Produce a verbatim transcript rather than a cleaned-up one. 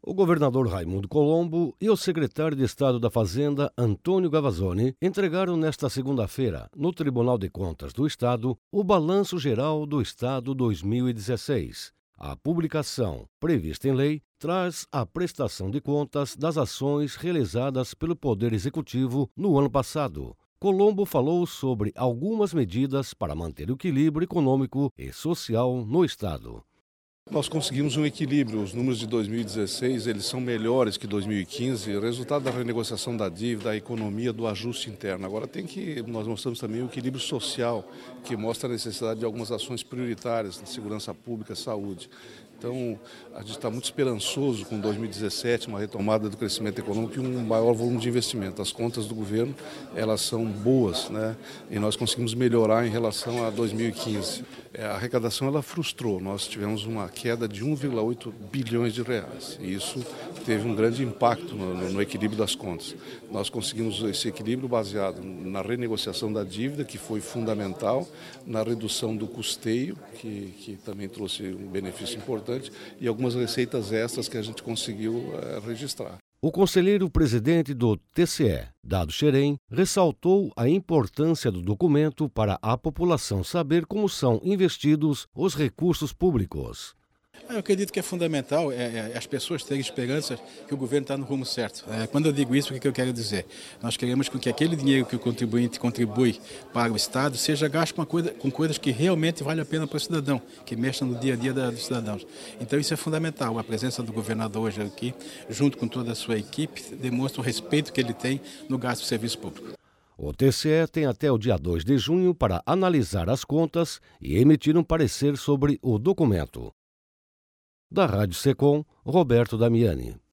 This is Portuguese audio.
O governador Raimundo Colombo e o secretário de Estado da Fazenda, Antônio Gavazzoni, entregaram nesta segunda-feira, no Tribunal de Contas do Estado, o Balanço Geral do Estado dois mil e dezesseis. A publicação, prevista em lei, traz a prestação de contas das ações realizadas pelo Poder Executivo no ano passado. Colombo falou sobre algumas medidas para manter o equilíbrio econômico e social no Estado. Nós conseguimos um equilíbrio. Os números de dois mil e dezesseis eles são melhores que dois mil e quinze, resultado da renegociação da dívida, da economia, do ajuste interno. Agora tem que nós mostramos também o equilíbrio social, que mostra a necessidade de algumas ações prioritárias na segurança pública, saúde. Então, a gente está muito esperançoso com dois mil e dezessete, uma retomada do crescimento econômico e um maior volume de investimento. As contas do governo, elas são boas, né? E nós conseguimos melhorar em relação a dois mil e quinze. A arrecadação, ela frustrou. Nós tivemos uma queda de um vírgula oito bilhões de reais. E isso teve um grande impacto no, no equilíbrio das contas. Nós conseguimos esse equilíbrio baseado na renegociação da dívida, que foi fundamental, na redução do custeio, que, que também trouxe um benefício importante, e algumas receitas extras que a gente conseguiu é, registrar. O conselheiro-presidente do T C E, Dado Xerém, ressaltou a importância do documento para a população saber como são investidos os recursos públicos. Eu acredito que é fundamental é, é, as pessoas terem esperança que o governo está no rumo certo. É, quando eu digo isso, o que eu quero dizer? Nós queremos que aquele dinheiro que o contribuinte contribui para o Estado seja gasto com, coisa, com coisas que realmente valem a pena para o cidadão, que mexam no dia a dia da, dos cidadãos. Então isso é fundamental. A presença do governador hoje aqui, junto com toda a sua equipe, demonstra o respeito que ele tem no gasto do serviço público. O T C E tem até o dia dois de junho para analisar as contas e emitir um parecer sobre o documento. Da Rádio Secom, Roberto Damiani.